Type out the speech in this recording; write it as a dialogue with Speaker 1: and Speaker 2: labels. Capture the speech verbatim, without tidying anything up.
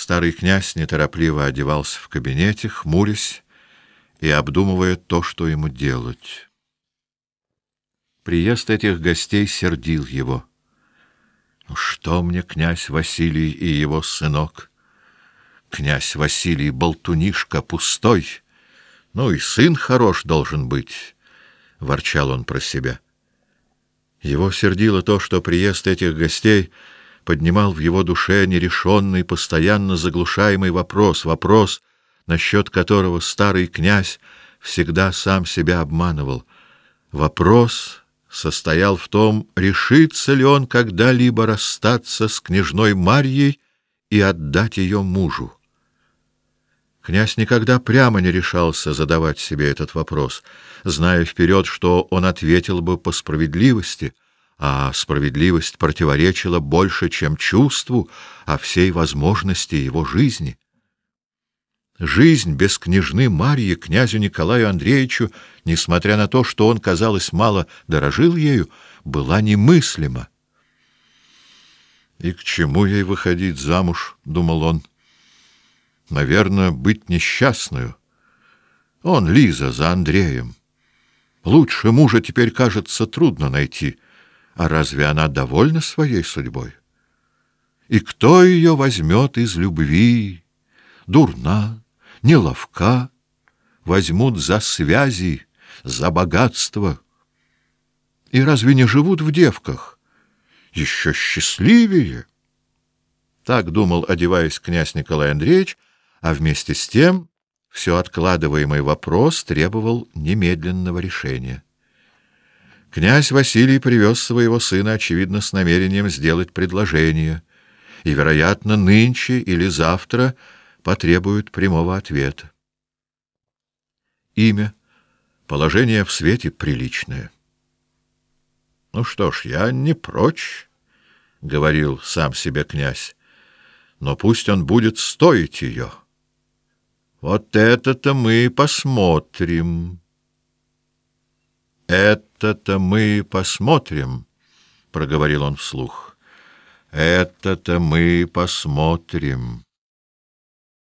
Speaker 1: Старый князь неторопливо одевался в кабинете, хмурясь и обдумывая то, что ему делать. Приезд этих гостей сердил его. Ну что мне князь Василий и его сынок? Князь Василий болтунишка пустой, ну и сын хорош должен быть, — ворчал он про себя. Его сердило то, что приезд этих гостей поднимал в его душе нерешенный, постоянно заглушаемый вопрос, вопрос, насчет которого старый князь всегда сам себя обманывал. Вопрос состоял в том, решится ли он когда-либо расстаться с княжной Марьей и отдать ее мужу. Князь никогда прямо не решался задавать себе этот вопрос, зная вперед, что он ответил бы по справедливости, а справедливость противоречила больше, чем чувству о всей возможности его жизни. Жизнь без княжны Марьи князю Николаю Андреевичу, несмотря на то, что он, казалось, мало дорожил ею, была немыслима. «И к чему ей выходить замуж?» — думал он. «Наверное, быть несчастную. Он, Лиза, за Андреем. Лучше мужа теперь, кажется, трудно найти. А разве она довольна своей судьбой? И кто ее возьмет из любви? Дурна, неловка, возьмут за связи, за богатство. И разве не живут в девках? Еще счастливее!» Так думал, одеваясь, князь Николай Андреевич, а вместе с тем все откладываемый вопрос требовал немедленного решения. Князь Василий привез своего сына, очевидно, с намерением сделать предложение, и, вероятно, нынче или завтра потребует прямого ответа. Имя, положение в свете приличное. «Ну что ж, я не прочь, — говорил сам себе князь, — но пусть он будет стоить ее. Вот это-то мы посмотрим. Это-то мы посмотрим, — проговорил он вслух. Это-то мы посмотрим.